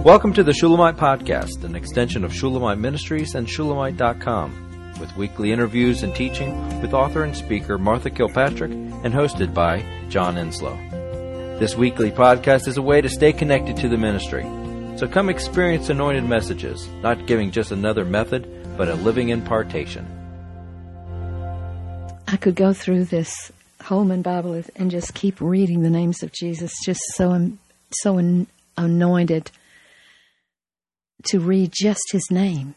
Welcome to the Shulamite Podcast, an extension of Shulamite Ministries and Shulamite.com, with weekly interviews and teaching with author and speaker Martha Kilpatrick and hosted by John Enslow. This weekly podcast is a way to stay connected to the ministry. So come experience anointed messages, not giving just another method, but a living impartation. I could go through this Holman Bible and just keep reading the names of Jesus, just so anointed to read just his name.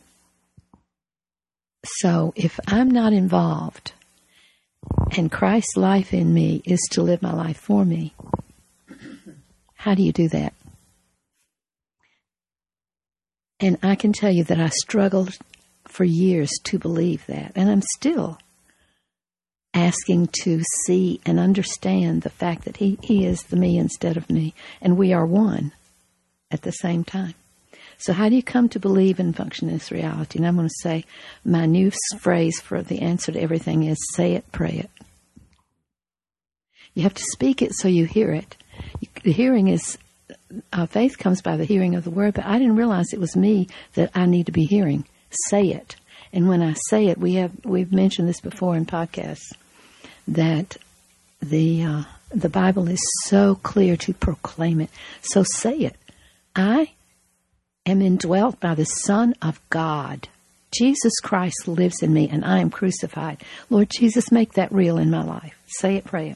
So if I'm not involved and Christ's life in me is to live my life for me, how do you do that? And I can tell you that I struggled for years to believe that, and I'm still asking to see and understand the fact that he is the me instead of me, and we are one at the same time. So how do you come to believe and function in this reality? And I'm going to say my new phrase for the answer to everything is say it, pray it. You have to speak it so you hear it. The hearing is, faith comes by the hearing of the word, but I didn't realize it was me that I need to be hearing. Say it. And when I say it, we've mentioned this before in podcasts, that the Bible is so clear to proclaim it. So say it. I am indwelt by the Son of God. Jesus Christ lives in me, and I am crucified. Lord Jesus, make that real in my life. Say it, pray it.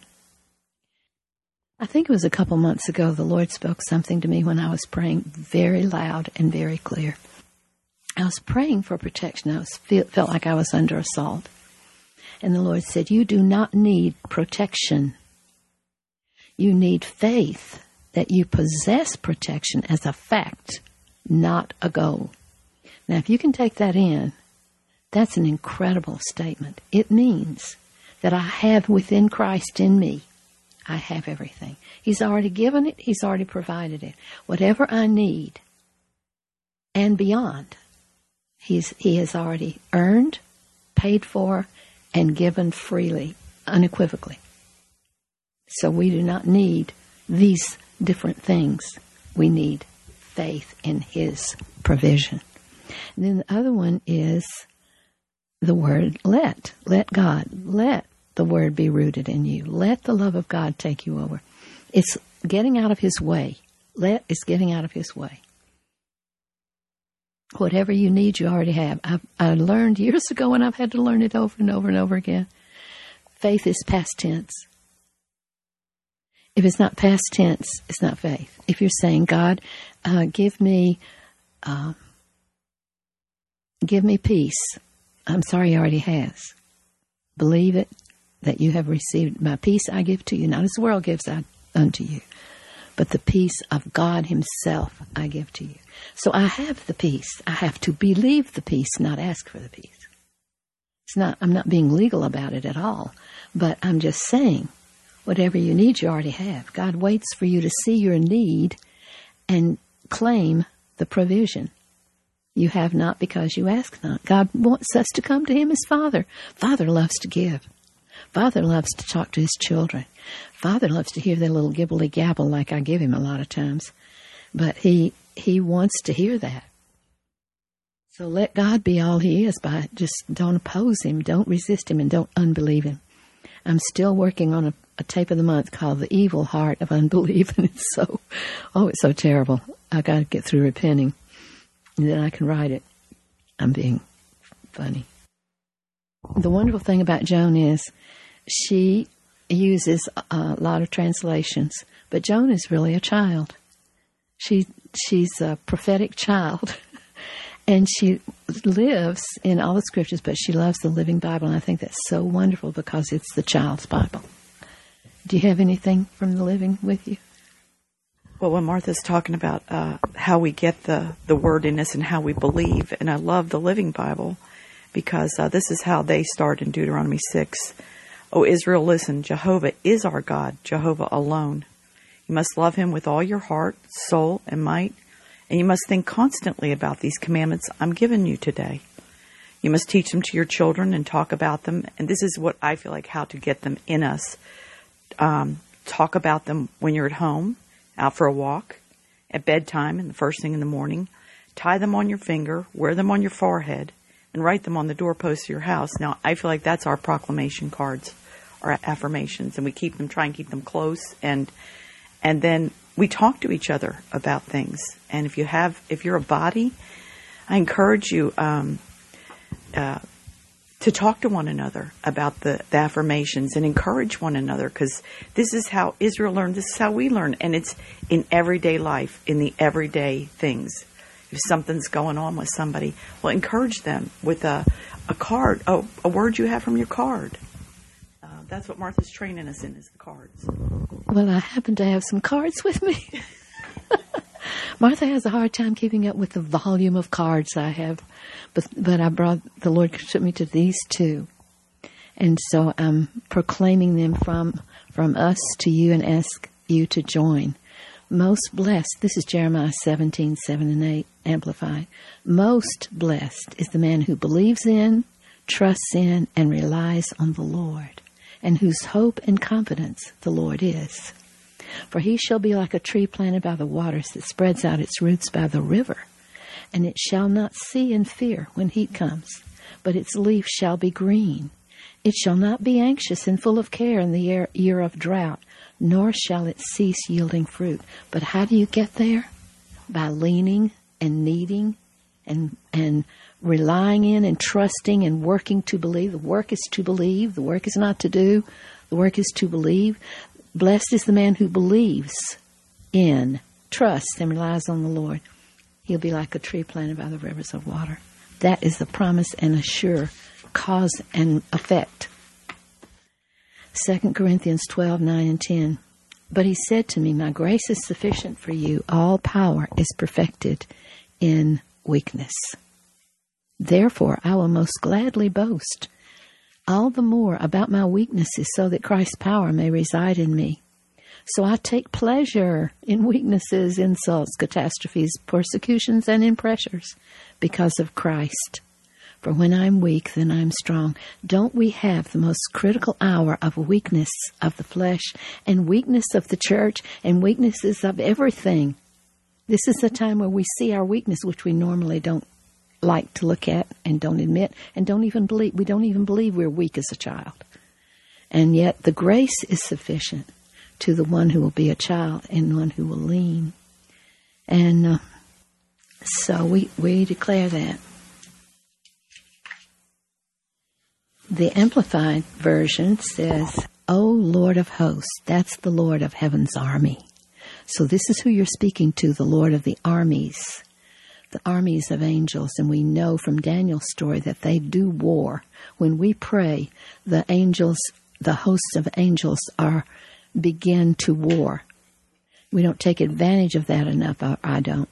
I think it was a couple months ago the Lord spoke something to me when I was praying very loud and very clear. I was praying for protection. I felt like I was under assault. And the Lord said, you do not need protection. You need faith that you possess protection as a fact, not a goal. Now, if you can take that in, that's an incredible statement. It means that I have within Christ in me, I have everything. He's already given it. He's already provided it. Whatever I need and beyond, He has already earned, paid for, and given freely, unequivocally. So we do not need these different things. We need faith in His provision. And then the other one is the word let. Let God. Let the word be rooted in you. Let the love of God take you over. It's getting out of His way. Let is getting out of His way. Whatever you need, you already have. I learned years ago, and I've had to learn it over and over and over again. Faith is past tense. If it's not past tense, it's not faith. If you're saying, God, give me peace. I'm sorry, He already has. Believe it, that you have received. My peace I give to you, not as the world gives unto you, but the peace of God Himself I give to you. So I have the peace. I have to believe the peace, not ask for the peace. I'm not being legal about it at all, but I'm just saying, whatever you need, you already have. God waits for you to see your need and claim the provision. You have not because you ask not. God wants us to come to Him as Father. Father loves to give. Father loves to talk to His children. Father loves to hear their little gibbly gabble like I give him a lot of times. But He wants to hear that. So let God be all He is. Just don't oppose Him, don't resist Him, and don't unbelieve Him. I'm still working on a tape of the month called The Evil Heart of Unbelief, and it's so terrible. I got to get through repenting, and then I can write it. I'm being funny. The wonderful thing about Joan is she uses a lot of translations, but Joan is really a child. She's a prophetic child, and she lives in all the scriptures, but she loves the Living Bible, and I think that's so wonderful because it's the child's Bible. Do you have anything from the Living with you? Well, when Martha's talking about how we get the word in us and how we believe, and I love the Living Bible because this is how they start in Deuteronomy 6. O Israel, listen, Jehovah is our God, Jehovah alone. You must love Him with all your heart, soul, and might, and you must think constantly about these commandments I'm giving you today. You must teach them to your children and talk about them, and this is what I feel like how to get them in us. Talk about them when you're at home, out for a walk, at bedtime and the first thing in the morning. Tie them on your finger, wear them on your forehead, and write them on the doorpost of your house. Now, I feel like that's our proclamation cards, our affirmations, and we try and keep them close, and then we talk to each other about things. And if you're a body, I encourage you to talk to one another about the affirmations and encourage one another, because this is how Israel learned. This is how we learn. And it's in everyday life, in the everyday things. If something's going on with somebody, well, encourage them with a card, a word you have from your card. That's what Martha's training us in, is the cards. Well, I happen to have some cards with me. Martha has a hard time keeping up with the volume of cards I have, but the Lord took me to these two, and so I'm proclaiming them from us to you and ask you to join. Most blessed, this is Jeremiah 17:7-8, Amplified. Most blessed is the man who believes in, trusts in, and relies on the Lord, and whose hope and confidence the Lord is. For he shall be like a tree planted by the waters that spreads out its roots by the river, and it shall not see in fear when heat comes, but its leaf shall be green. It shall not be anxious and full of care in the year of drought, nor shall it cease yielding fruit. But how do you get there? By leaning and needing and relying in and trusting and working to believe. The work is to believe. The work is not to do. The work is to believe. Blessed is the man who believes in, trusts, and relies on the Lord. He'll be like a tree planted by the rivers of water. That is the promise and a sure cause and effect. 2 Corinthians 12:9-10. But he said to me, my grace is sufficient for you. All power is perfected in weakness. Therefore, I will most gladly boast all the more about my weaknesses, so that Christ's power may reside in me. So I take pleasure in weaknesses, insults, catastrophes, persecutions, and in pressures, because of Christ. For when I'm weak, then I'm strong. Don't we have the most critical hour of weakness of the flesh, and weakness of the church, and weaknesses of everything? This is the time where we see our weakness, which we normally don't like to look at and don't admit and don't even believe. We don't even believe we're weak as a child. And yet the grace is sufficient to the one who will be a child and one who will lean. And so we declare that. The Amplified Version says, O Lord of hosts, that's the Lord of heaven's army. So this is who you're speaking to, the Lord of the armies. The armies of angels, and we know from Daniel's story that they do war. When we pray, the angels, the hosts of angels begin to war. We don't take advantage of that enough. I don't.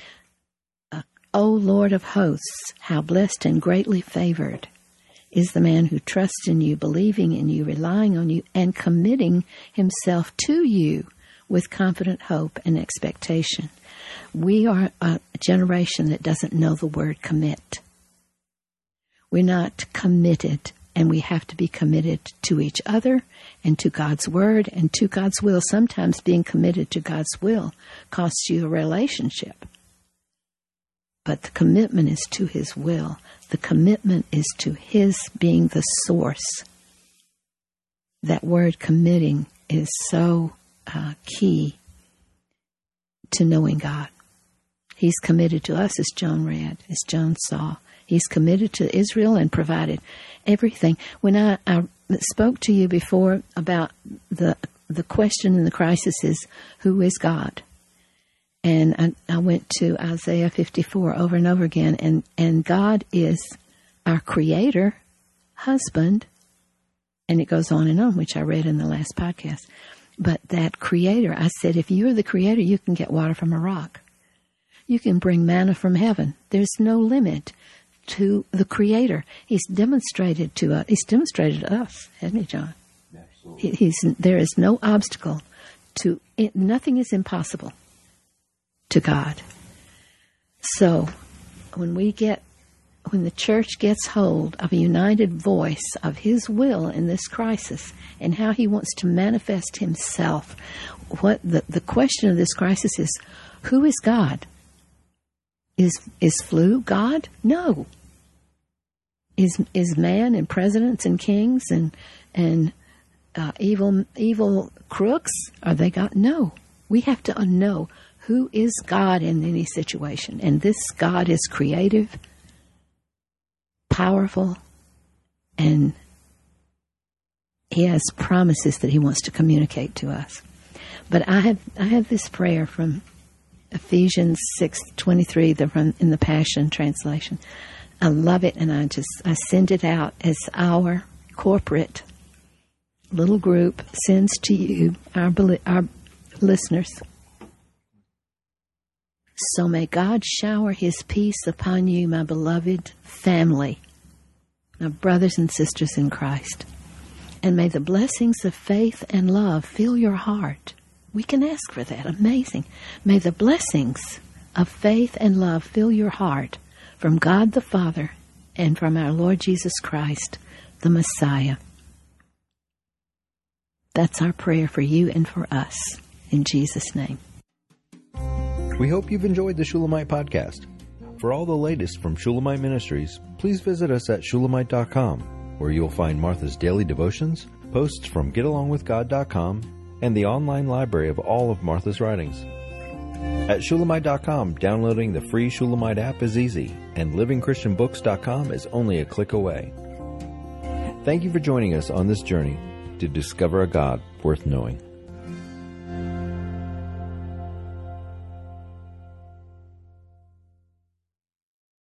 O Lord of hosts, how blessed and greatly favored is the man who trusts in you, believing in you, relying on you, and committing himself to you with confident hope and expectation. We are a generation that doesn't know the word commit. We're not committed, and we have to be committed to each other and to God's word and to God's will. Sometimes being committed to God's will costs you a relationship. But the commitment is to his will. The commitment is to his being the source. That word committing is so key to knowing God. He's committed to us, as John read, as John saw. He's committed to Israel and provided everything. When I spoke to you before about the question in the crisis is, who is God? And I went to Isaiah 54 over and over again, and God is our creator, husband, and it goes on, which I read in the last podcast. But that creator, I said, if you're the creator, you can get water from a rock. You can bring manna from heaven. There's no limit to the creator. He's demonstrated to us. He's demonstrated to us, hasn't he, John? Absolutely. There is no obstacle to it. Nothing is impossible to God. So when the church gets hold of a united voice of his will in this crisis and how he wants to manifest himself, what the question of this crisis is, Who is God? Is flu God? No. Is man and presidents and kings and evil crooks, are they God? No. We have to know who is God in any situation. And this God is creative, powerful, and He has promises that He wants to communicate to us. But I have this prayer from Ephesians 6:23 in the Passion Translation. I love it, and I send it out as our corporate little group sends to you, our listeners. So may God shower His peace upon you, my beloved family, my brothers and sisters in Christ. And may the blessings of faith and love fill your heart. We can ask for that. Amazing. May the blessings of faith and love fill your heart from God the Father and from our Lord Jesus Christ, the Messiah. That's our prayer for you and for us. In Jesus' name. We hope you've enjoyed the Shulamite podcast. For all the latest from Shulamite Ministries, please visit us at Shulamite.com, where you'll find Martha's daily devotions, posts from GetAlongWithGod.com, and the online library of all of Martha's writings. At Shulamite.com, downloading the free Shulamite app is easy, and LivingChristianBooks.com is only a click away. Thank you for joining us on this journey to discover a God worth knowing.